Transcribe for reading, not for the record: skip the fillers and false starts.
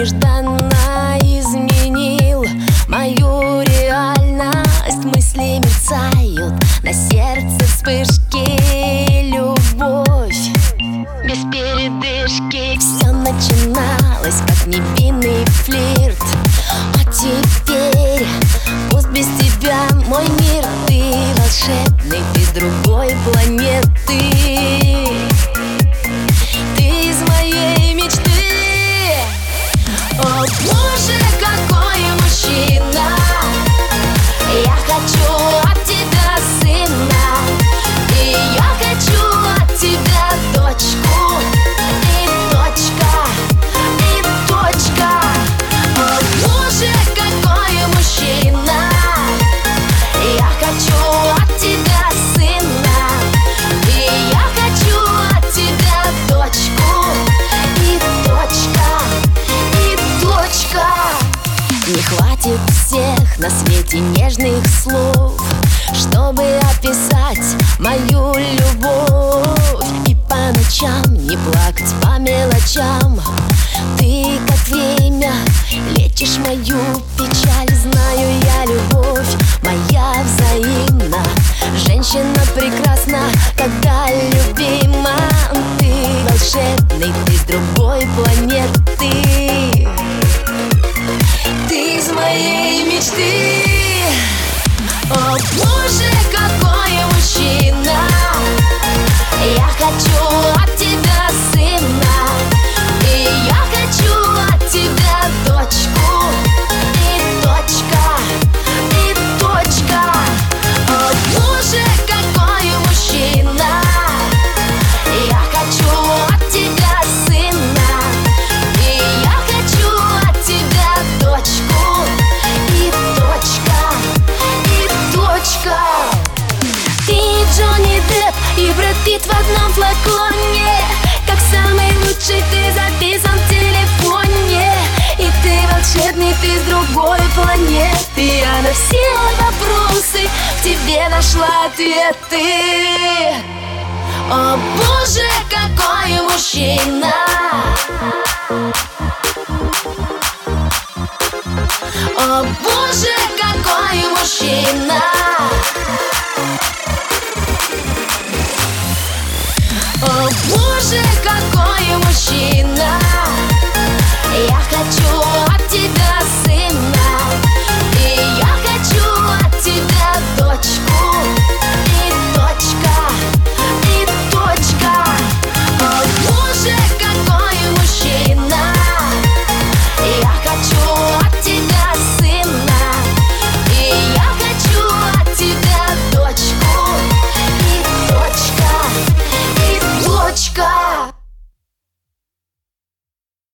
нежданно изменил мою реальность. Мысли мерцают, на сердце вспышки, любовь без передышки. Все начиналось как невинный флирт, а теперь пусть без тебя мой мир. Ты волшебный, ты с другой планеты. Ты из моей мечты. О боже, какой мужчина! Я хочу от тебя сына, и я хочу от тебя дочку. И точка, и точка. О боже, какой мужчина! Я хочу от тебя сына, и я хочу от тебя дочку. И точка, и точка. Не хватит всех на свете нежных слов, чтобы описать мою любовь. И по ночам не плакать по мелочам. Ты как время лечишь мою печаль. Знаю я, любовь моя взаимна. Женщина прекрасна, когда любима. Ты волшебный, ты с другой планеты. Ты из моей мечты. О боже, какой мужчина! Я хочу от тебя сына, и я хочу от тебя дочку. И точка, и точка. О боже, какой мужчина! Я хочу от тебя сына, и я хочу от тебя дочку. И точка, и точка. Ты Джонни Депп и Брэд Питт в одном флаконе. Как самый лучший ты записан в телефоне. И ты волшебный, ты с другой планеты. Я на все вопросы в тебе нашла ответы. О боже, какой мужчина! О боже, какой